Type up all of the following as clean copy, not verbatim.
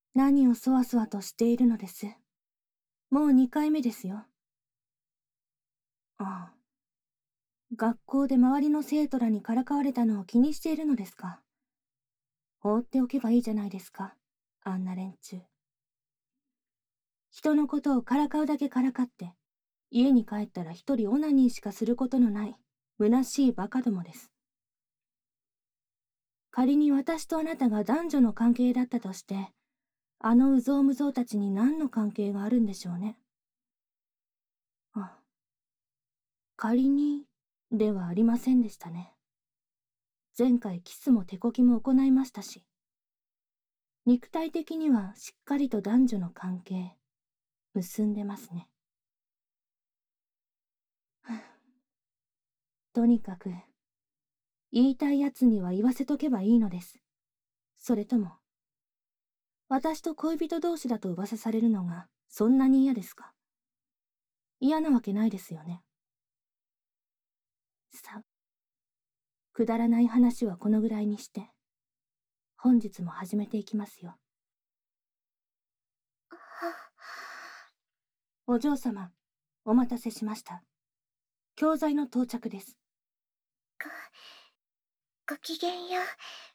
何をそわそわとしているのです。もう2回目ですよ。ああ。学校で周りの生徒らにからかわれたのを気にしているのですか。放っておけばいいじゃないですか、あんな連中。人のことをからかうだけからかって、家に帰ったら一人オナニーしかすることのない、虚しいバカどもです。仮に私とあなたが男女の関係だったとして、あのうぞうむぞうたちに何の関係があるんでしょうね。あ、仮に、ではありませんでしたね。前回キスも手こきも行いましたし、肉体的にはしっかりと男女の関係、結んでますね。とにかく、言いたいやつには言わせとけばいいのです。それとも、私と恋人同士だと噂されるのがそんなに嫌ですか。嫌なわけないですよね。さあ、くだらない話はこのぐらいにして、本日も始めていきますよ。お嬢様、お待たせしました。教材の到着です。 ごきげんよう。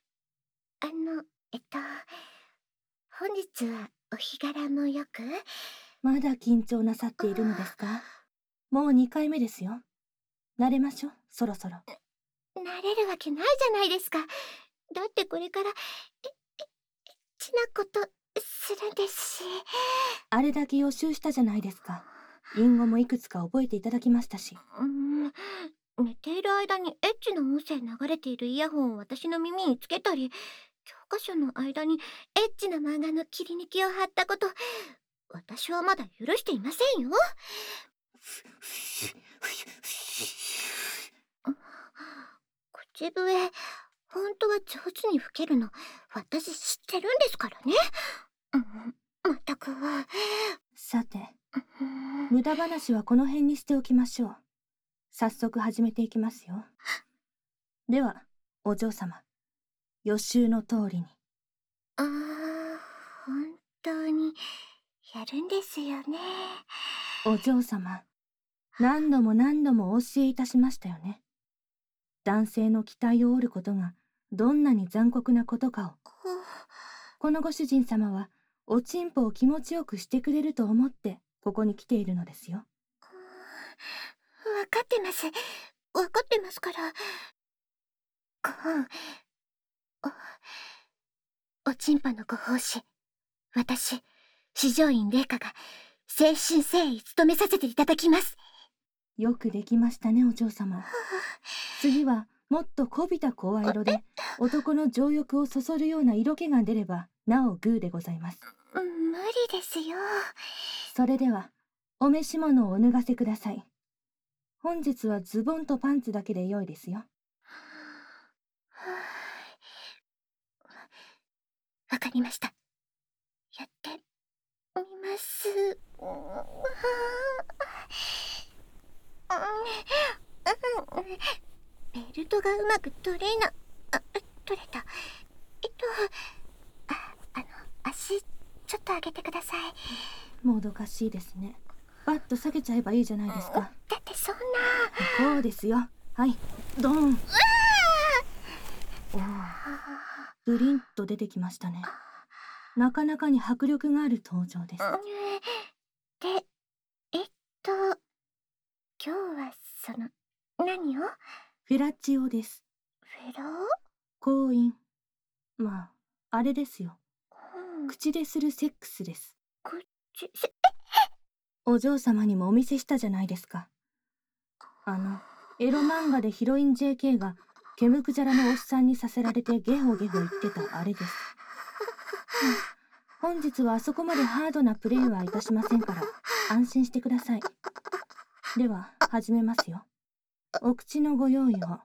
本日はお日柄もよく。 まだ緊張なさっているのですか。もう2回目ですよ。慣れましょう、そろそろ。 慣れるわけないじゃないですか。だってこれからエッチなことするんですし。 あれだけ予習したじゃないですか。隠語もいくつか覚えていただきましたし。 寝ている間にエッチな音声流れているイヤホンを私の耳につけたり、教科書の間にエッチな漫画の切り抜きを貼ったこと、私はまだ許していませんよ。口笛、本当は上手に吹けるの、私知ってるんですからね。まったく。 さて、無駄話はこの辺にしておきましょう。早速始めていきますよ。では、お嬢様、予習の通りに。 本当にやるんですよね。 お嬢様、何度も何度もお教えいたしましたよね。男性の期待を折ることがどんなに残酷なことかを。このご主人様はおちんぽを気持ちよくしてくれると思ってここに来ているのですよ。 分かってます。分かってますから。おちんぽのご奉仕、私、四条院麗華が誠心誠意務めさせていただきます。 よくできましたね、お嬢様。次はもっとこびた声色で男の情欲をそそるような色気が出ればなおグーでございます。 無理ですよ。 それではお召し物をお脱がせください。本日はズボンとパンツだけで良いですよ。 わかりました。やってみます。ベルトがうまく取れな、取れた。足、ちょっと上げてください。 もどかしいですね。バッと下げちゃえばいいじゃないですか。 だってそんな。 こうですよ。はい、ドン。おお、ブリンと出てきましたね。なかなかに迫力がある登場です。 で、今日は何を？ フェラチオです。 フェラ？ 婚姻。まあ、あれですよ。口でするセックスです。お嬢様にもお見せしたじゃないですか。エロ漫画でヒロイン JK がケムクジャラのおっさんにさせられてゲホゲホ言ってたあれです。本日はあそこまでハードなプレイはいたしませんから安心してください。では始めますよ。お口のご用意を。こ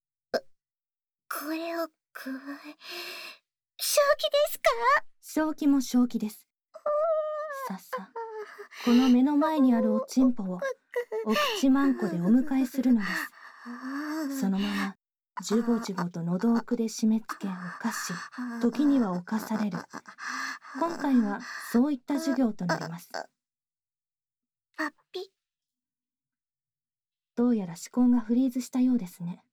れを正気ですか？ 正気も正気です。さっさ、この目の前にあるおちんぽをお口まんこでお迎えするのです。そのままジュボジュボと喉奥で締め付け犯し、時には犯される。 今回はそういった授業となります。 パッピ。 どうやら思考がフリーズしたようですね。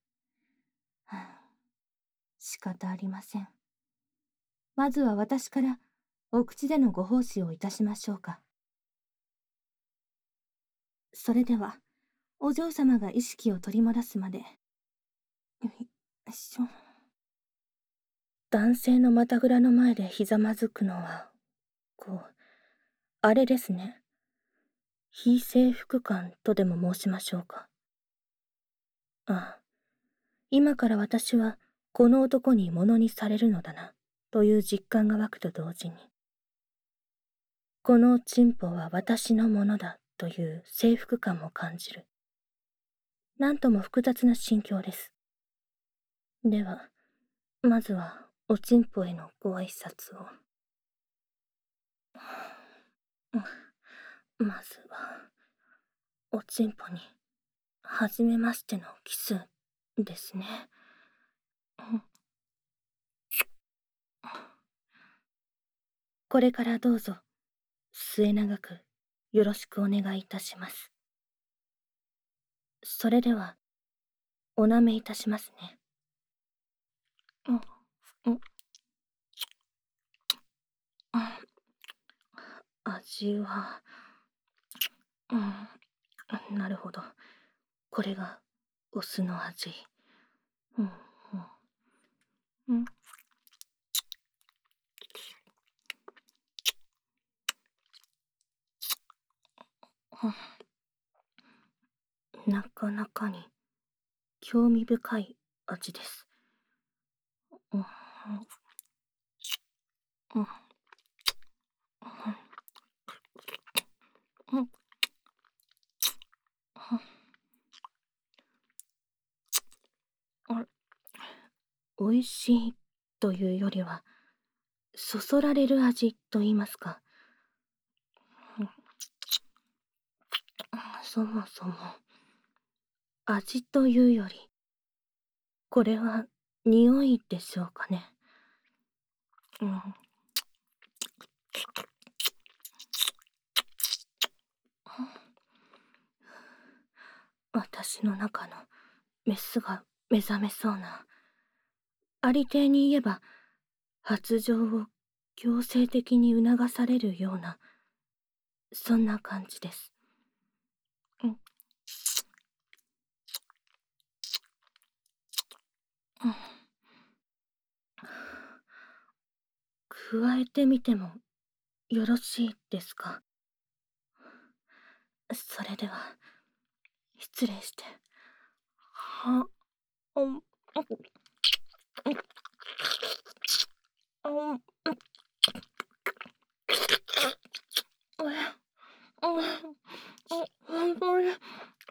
仕方ありません。まずは私からお口でのご奉仕をいたしましょうか。それでは、お嬢様が意識を取り戻すまで。男性の股ぐらの前でひざまずくのは、あれですね。非征服感とでも申しましょうか。ああ、今から私はこの男に物にされるのだな、という実感が湧くと同時に、このチンポは私のものだという征服感も感じる。なんとも複雑な心境です。では、まずはおチンポへのご挨拶を。まずは、おチンポに、はじめましてのキスですね。これからどうぞ、末永くよろしくお願いいたします。それでは、おなめいたしますね。味は、なるほど。これがオスの味。なかなかに興味深い味です。美味しいというよりは、そそられる味と言いますか。そもそも、味というより、これは匂いでしょうかね。私の中のメスが目覚めそうな、ありていに言えば発情を強制的に促されるような、そんな感じです。加えてみてもよろしいですか。それでは失礼して。本当に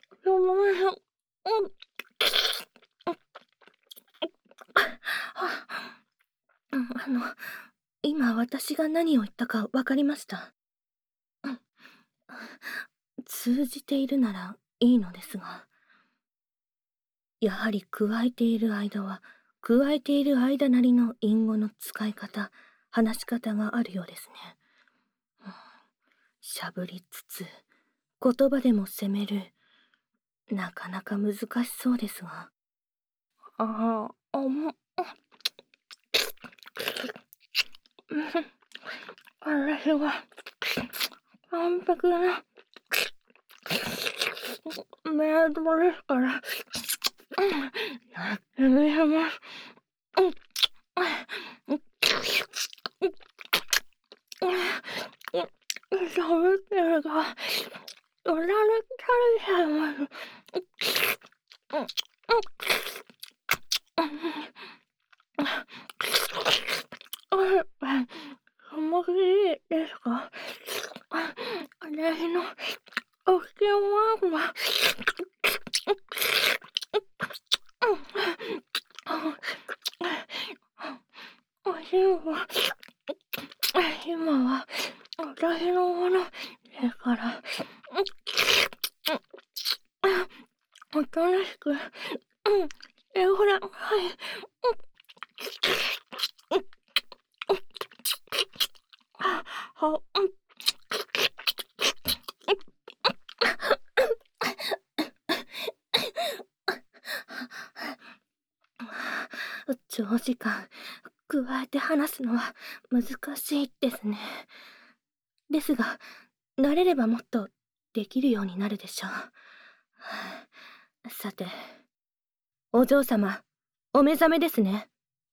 今私が何を言ったか分かりました。通じているならいいのですが、やはり加えている間は加えている間なりの隠語の使い方、話し方があるようですね。しゃぶりつつ言葉でも責める、なかなか難しそうですが。私は完璧なメイドですから、やってみせます。喋ってるが、よだれ垂れちゃいます。もしいいですか？私のお口のマークはお塩は今は私のものですから、おとなしくしてください。 は、長時間加えて話すのは難しいですね。ですが、慣れればもっとできるようになるでしょう。さて、お嬢様、お目覚めですね。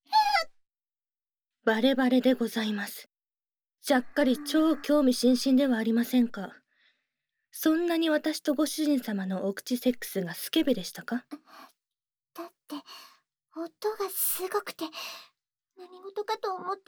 バレバレでございます。ちゃっかり超興味津々ではありませんか。そんなに私とご主人様のお口セックスがスケベでしたか。 だって音がすごくて何事かと思って。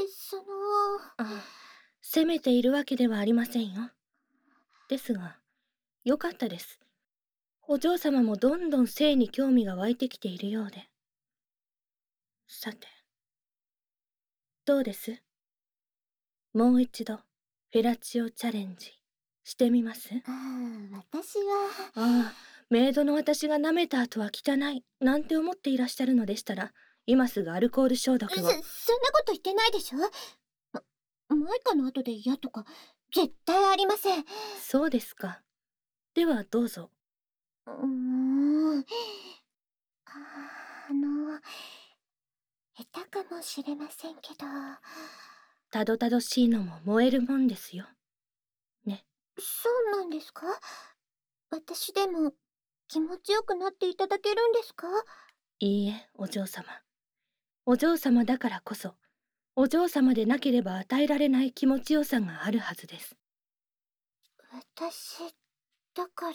責めているわけではありませんよ。ですが、よかったです。お嬢様もどんどん性に興味が湧いてきているようで。さて、どうです？もう一度フェラチオチャレンジしてみます？ 私は。 メイドの私が舐めた後は汚いなんて思っていらっしゃるのでしたら、今すぐアルコール消毒を。 そんなこと言ってないでしょ。マイカの後で嫌とか絶対ありません。 そうですか。ではどうぞ。 下手かもしれませんけど。 たどたどしいのも燃えるもんですよ。ね。 そうなんですか？私でも気持ちよくなっていただけるんですか？ いいえ、お嬢様。お嬢様だからこそ、お嬢様でなければ与えられない気持ちよさがあるはずです。 私だから。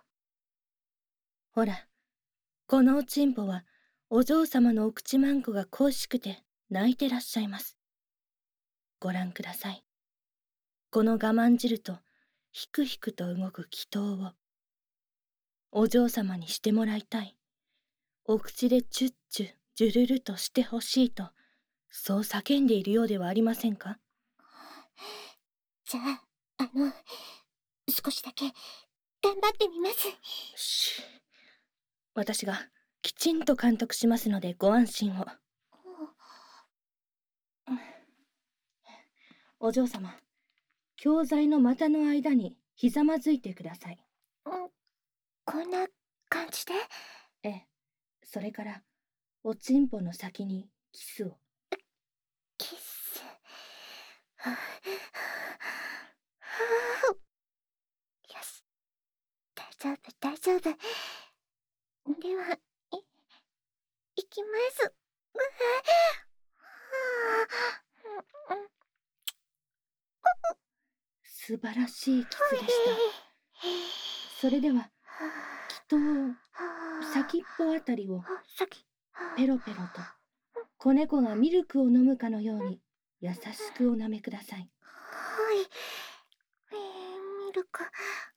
ほら、このおちんぽはお嬢様のお口まんこが恋しくて泣いてらっしゃいます。ご覧ください。この我慢汁とひくひくと動く祈祷をお嬢様にしてもらいたい。お口でチュッチュジュルルとしてほしいと、そう叫んでいるようではありませんか。 じゃあ、少しだけ頑張ってみます。 私がきちんと監督しますのでご安心を。お嬢様、教材の股の間にひざまずいてください。 こんな感じで？ ええ、それからおちんぽの先にキスを。 キス。よし、大丈夫大丈夫。では、いきます。 素晴らしいキスでした。それでは祈祷を先っぽあたりをペロペロと子猫がミルクを飲むかのように優しくお舐めください。 はい。ミルク。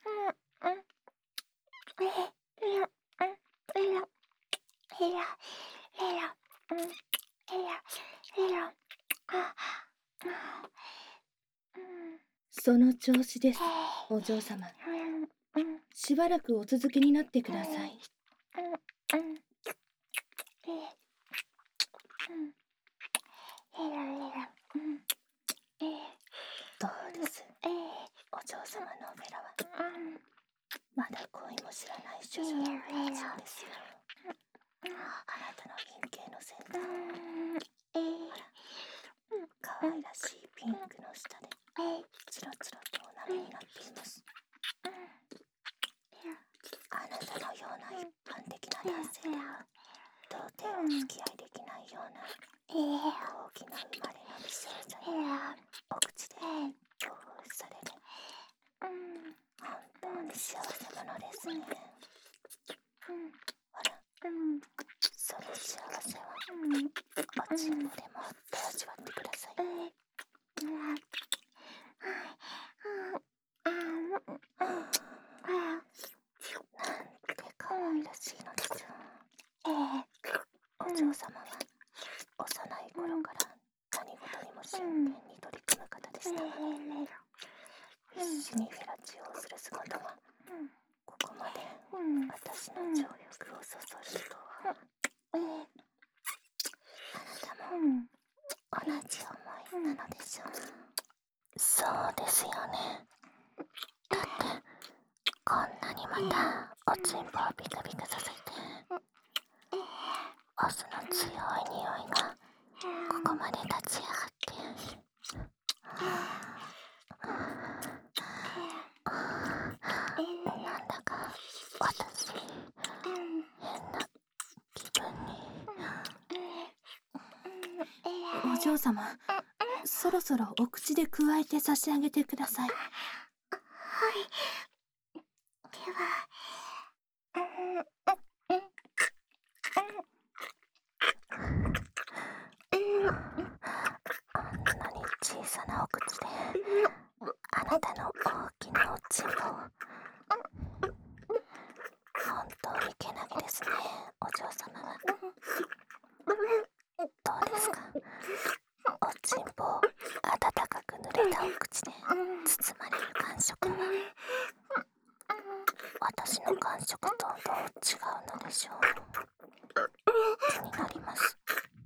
その調子です、お嬢様。しばらくお続けになってください。どうです、お嬢様のオペラは。まだ恋も知らない少女だったそうですよ。あなたの陰茎の先端、可愛らしいピンクの下でつらつらとお舐めになっています。あなたのような一般的な男性では到底お付き合いできないような大きな生まれの美少女にお口で興奮される。本当に幸せ者ですね。ほら、その幸せをおちんぽでもって味わってください。なんて可愛らしいのです。お嬢様は幼い頃から何事にも真剣に取り組む方でしたが、必死にフェラチオをする姿はここまで私の情欲をそそるとは。あなたも同じ思いなのでしょう。 そうですよね。だってこんなにまたおちんぽをビクビクさせて、オスの強い匂いがここまで立ち上がって、なんだか私変な気分に。お嬢様、そろそろお口でくわえて差し上げてください。 はい。では、 あんなに小さなお口であなたの大きなおちんぽを。本当にけなげですね、お嬢様は。どうですか、おちんぽを温かく濡れたお口で包まれる感触は私の感触とどう違うのでしょう。気になります。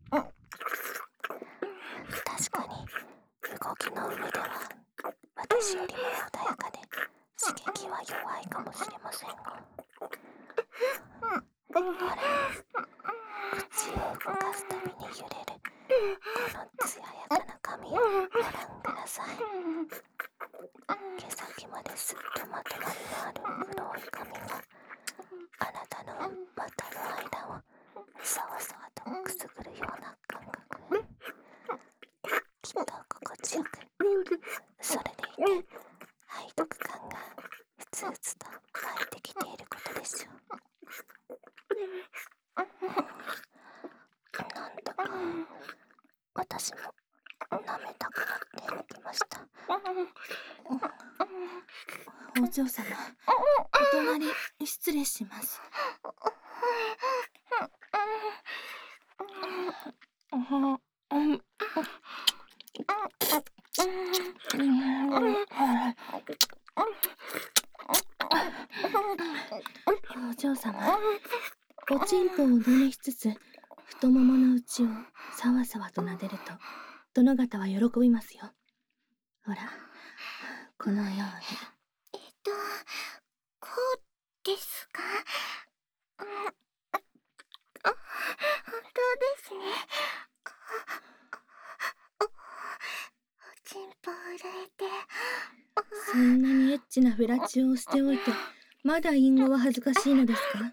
確かに動きの上では私よりも穏やかで刺激は弱いかもしれませんが、ほら、口を動かすたびに揺れるこの艶やかな髪をご覧ください。毛先まですっとまとまりのある黒い髪があなたの股の間をさわさわとくすぐるような感覚。きっと心地よく、それでいて背徳感がふつふつと湧いてきていることでしょう。なんだか私も舐めたくなってきました。お嬢様、お隣失礼します。お嬢様、おちんぽを舐めしつつ太ももの内をさわさわと撫でると殿方は喜びますよ。ほら、このように。 こうですか？本当ですね。おちんぽ震えて。 そんなにエッチなフラチオをしておいて、まだ隠語は恥ずかしいのですか？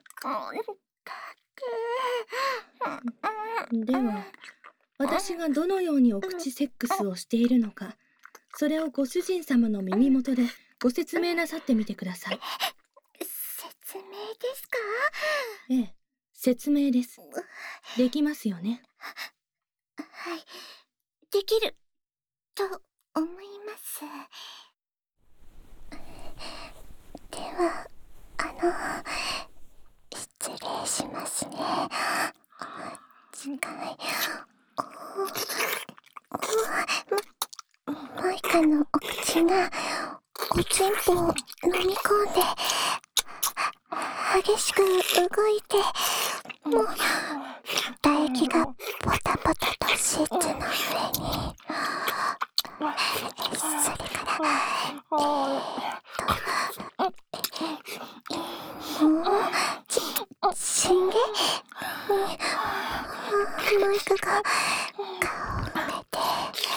では、私がどのようにお口セックスをしているのか、それをご主人様の耳元でご説明なさってみてください。 説明ですか？ ええ、説明です。できますよね？ はい、できると思います。では、失礼しますね。近い。マイカのお口がおちんぽを飲み込んで激しく動いて、もう唾液がポタポタとシーツの上に。それからもう震源にマイカが顔を埋めて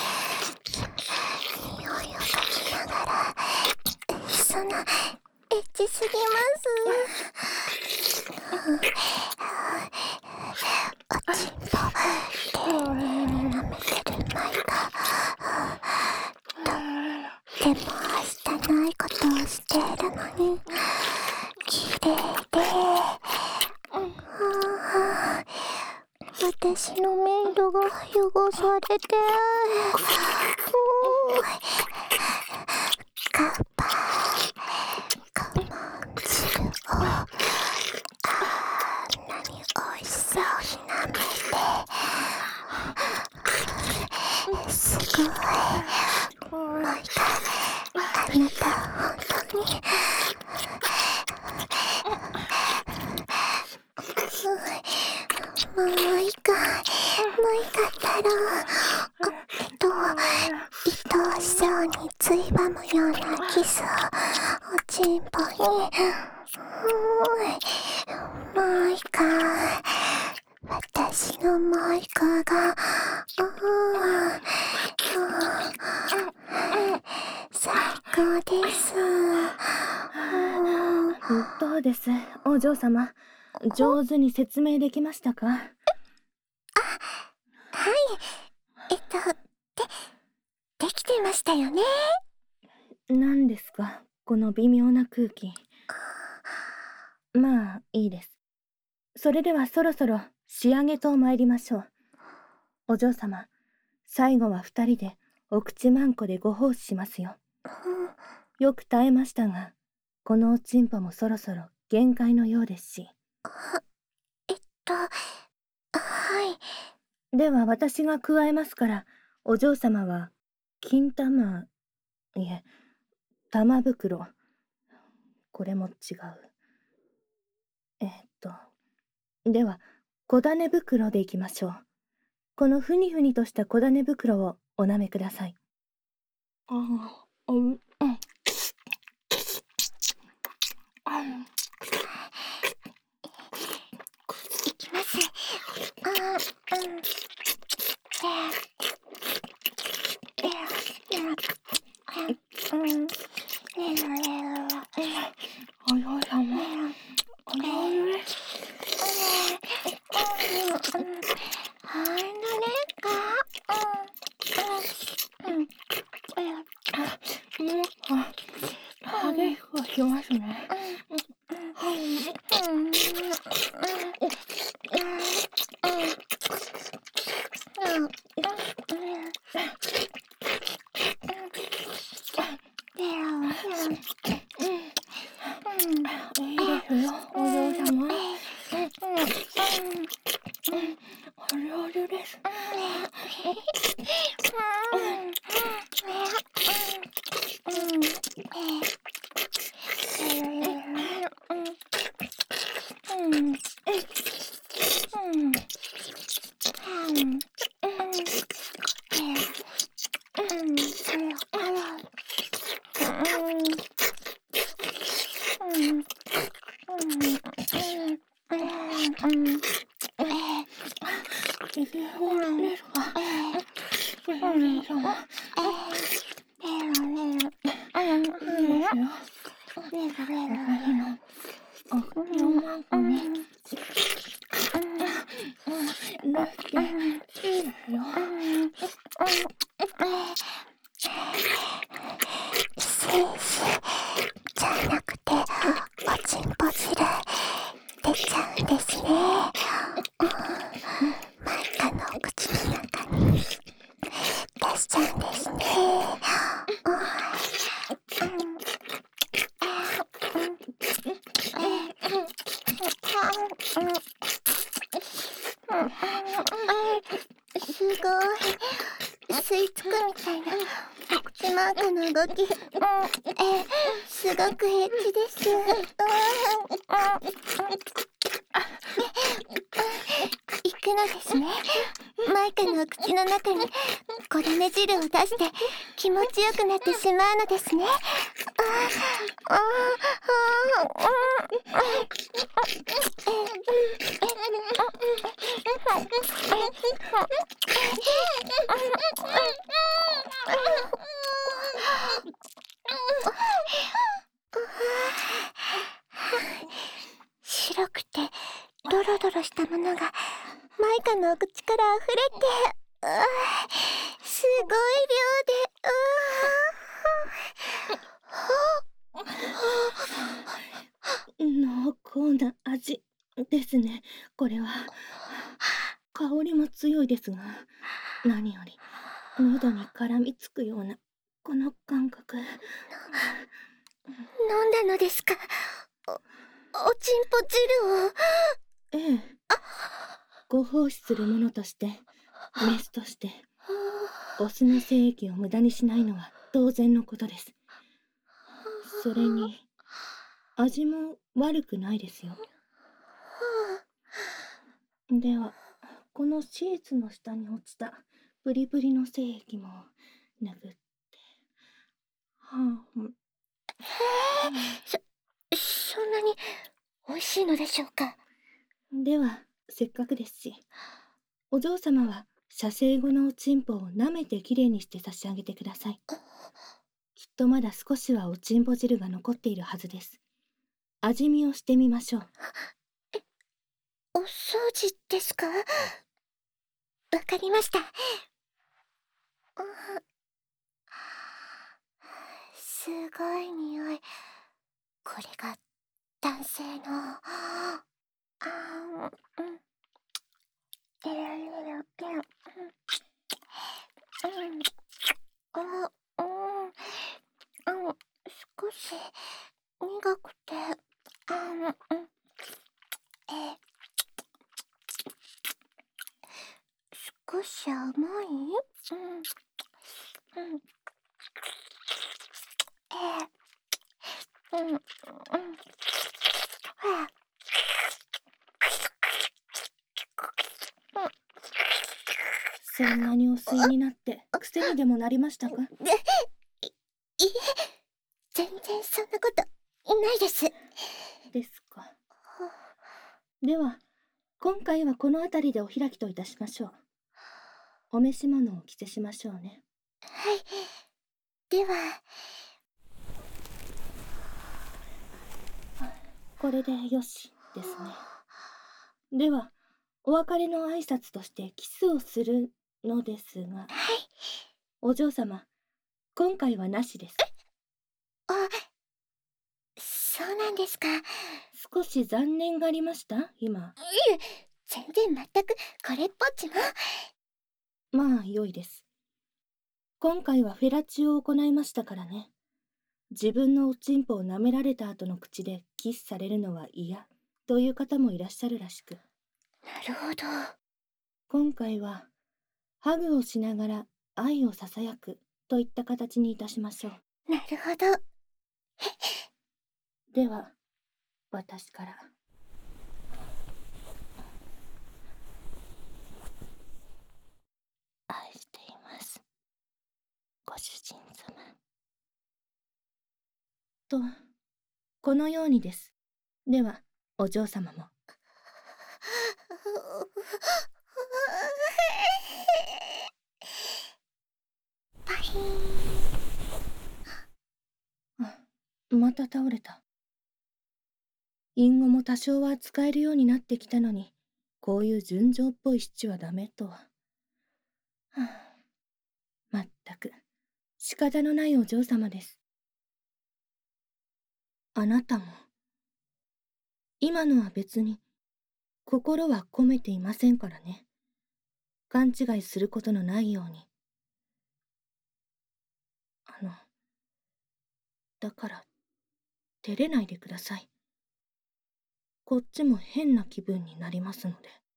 匂いを嗅ぎながら、そんなエッチすぎます。おちんぽ丁寧に舐めてるマイカ、とってもはしたないことをしているのに綺麗で、私のメイドが汚されて、カパ我慢汁をあんなにおいしそうに舐めて、すごい。マイカ、あなた本当にマイカ太郎、愛おしそうにりばむようなキスをおちんぽに。マイカ、私のマイカが、最高です。 どうです、お嬢様。上手に説明できましたか？ はい。できてましたよね。 何ですか、この微妙な空気。まあ、いいです。それではそろそろ仕上げと参りましょう。お嬢様、最後は2人でお口まんこでご奉仕しますよ。よく耐えましたが、このおちんぽもそろそろ限界のようですし。 はい。 では私が加えますから、お嬢様は金玉、いえ、玉袋。これも違う。では小種袋でいきましょう。このふにふにとした小種袋をお舐めください。 いきます。 激しくしますね。いいですよ、お嬢様。お上手です。 じゃなくて、おちんぽ汁出ちゃうんですね。マイカのお口の中に出しちゃうんですね。すごい。吸い付くみたいな口マークの動き。すごくエッチです。行くのですね。マイカの口の中に小種汁を出して気持ちよくなってしまうのですね。白くてドロドロしたものがマイカのお口からあふれて、すごい濃厚な味ですね。これは香りも強いですが、何より喉に絡みつくようなこの感覚。 飲んだのですか？おちんぽ汁を。 ええ、ご奉仕する者として、メスとしてオスの精液を無駄にしないのは当然のことです。それに味も悪くないですよ。ではこのシーツの下に落ちたプリプリの精液も拭って。 そんなに美味しいのでしょうか。 では、せっかくですし、お嬢様は射精後のおちんぽを舐めてきれいにして差し上げてください。きっとまだ少しはおちんぽ汁が残っているはずです。味見をしてみましょう。 お掃除ですか？わかりました。すごい匂い。これが男性の。少し苦くて、少し甘い。 そんなにお吸いになって癖にでもなりましたか？ いえ、全然そんなことないです。 ですか。では、今回はこの辺りでお開きといたしましょう。お召し物をお着せしましょうね。 はい。では、 これでよしですね。では、お別れの挨拶としてキスをするのですが、お嬢様、今回はなしです。 そうなんですか。 少し残念がありました今。 いえ、全然全くこれっぽっちも。 まあ、良いです。今回はフェラチオを行いましたからね。自分のおちんぽを舐められた後の口でキスされるのは嫌という方もいらっしゃるらしく、 なるほど。 今回はハグをしながら愛をささやくといった形にいたしましょう。 なるほど。 では、私から。愛しています、ご主人様。と、このようにです。では、お嬢様も。 パリーン。 また倒れた。隠語も多少は使えるようになってきたのに、こういう純情っぽい七はダメとは。まったく、仕方のないお嬢様です。あなたも。今のは別に、心は込めていませんからね。勘違いすることのないように。だから、照れないでください。こっちも変な気分になりますので。